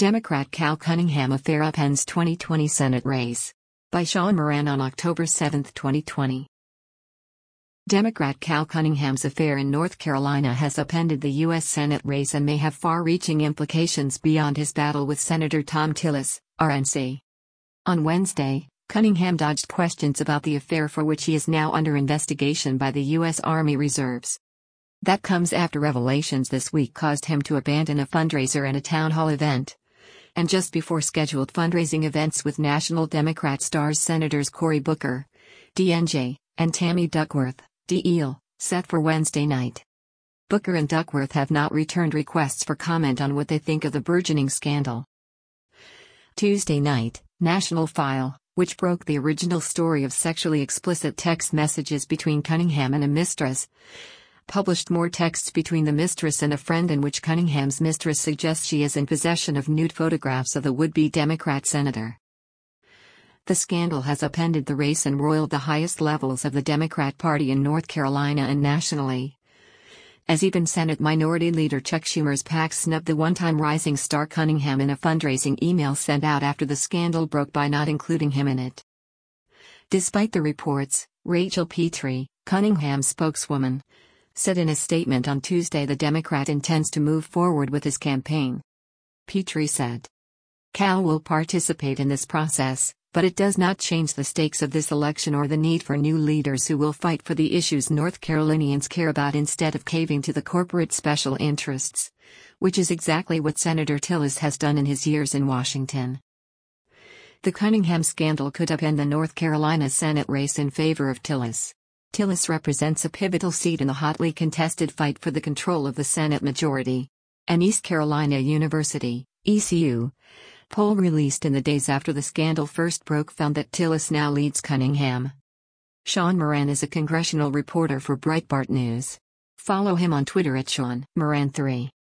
Democrat Cal Cunningham affair upends 2020 Senate race. By Sean Moran on October 7, 2020. Democrat Cal Cunningham's affair in North Carolina has upended the U.S. Senate race and may have far-reaching implications beyond his battle with Senator Thom Tillis, RNC. On Wednesday, Cunningham dodged questions about the affair, for which he is now under investigation by the U.S. Army Reserves. That comes after revelations this week caused him to abandon a fundraiser and a town hall event, and just before scheduled fundraising events with National Democrat stars Senators Cory Booker, DNJ, and Tammy Duckworth, DL, set for Wednesday night. Booker and Duckworth have not returned requests for comment on what they think of the burgeoning scandal. Tuesday night, National File, which broke the original story of sexually explicit text messages between Cunningham and a mistress, published more texts between the mistress and a friend in which Cunningham's mistress suggests she is in possession of nude photographs of the would-be Democrat senator. The scandal has upended the race and roiled the highest levels of the Democrat Party in North Carolina and nationally, as even Senate Minority Leader Chuck Schumer's PAC snubbed the one-time rising star Cunningham in a fundraising email sent out after the scandal broke by not including him in it. Despite the reports, Rachel Petrie, Cunningham's spokeswoman, said in a statement on Tuesday the Democrat intends to move forward with his campaign. Petrie said, "Cal will participate in this process, but it does not change the stakes of this election or the need for new leaders who will fight for the issues North Carolinians care about instead of caving to the corporate special interests, which is exactly what Senator Tillis has done in his years in Washington." The Cunningham scandal could upend the North Carolina Senate race in favor of Tillis. Tillis represents a pivotal seat in the hotly contested fight for the control of the Senate majority. An East Carolina University, ECU, poll released in the days after the scandal first broke found that Tillis now leads Cunningham. Sean Moran is a congressional reporter for Breitbart News. Follow him on Twitter at Sean Moran 3.